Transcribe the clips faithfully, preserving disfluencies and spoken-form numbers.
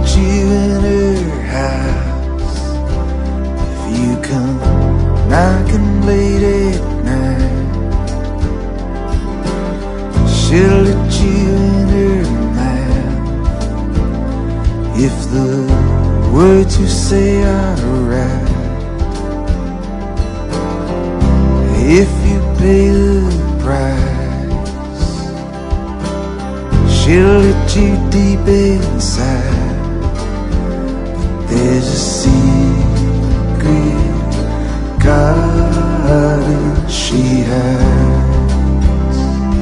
you in her house. If you come knocking late at night, she'll let you in her mouth. If the words you say are right, if you pay the price, she'll let you deep inside. But there's a secret garden she hides.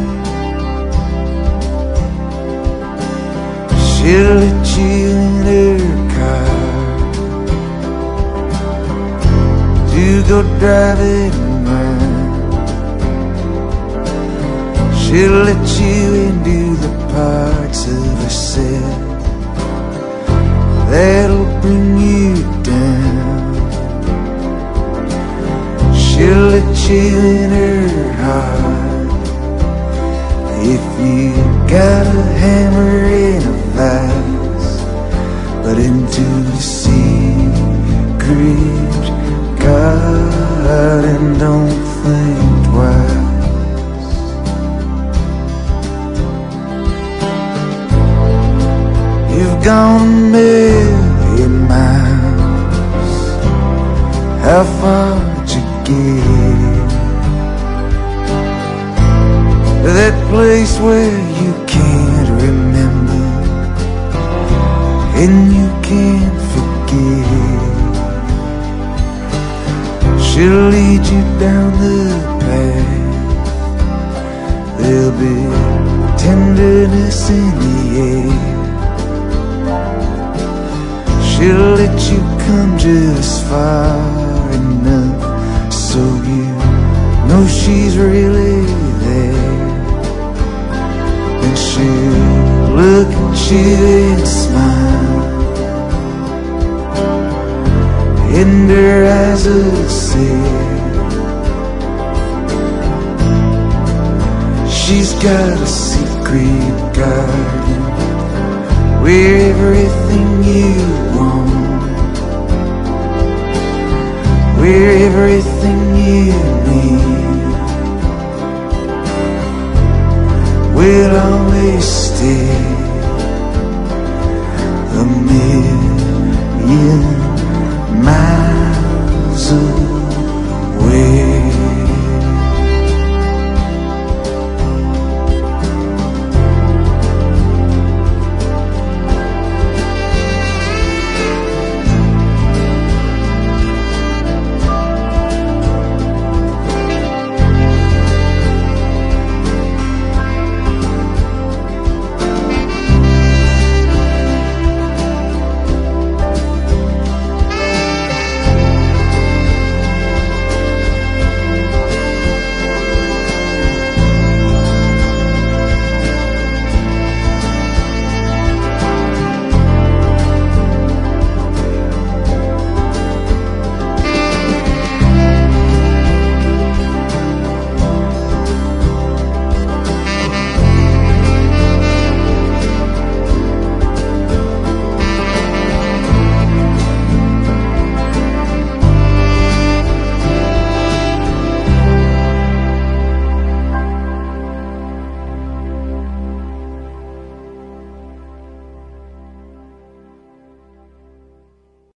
She'll let you in her car to go driving around. She'll let you into the parts of herself that'll bring you down. She'll let you in her heart. If you got a hammer and a vise, but into the secret garden, don't think twice. You've gone a million miles. How far'd you get? That place where you can't remember and you can't forget. She'll lead you down the path. There'll be tenderness in the air. She'll let you come just far enough so you know she's really there. And she'll look at you and smile, and her eyes will say she's got a secret garden where everything you want, where everything you need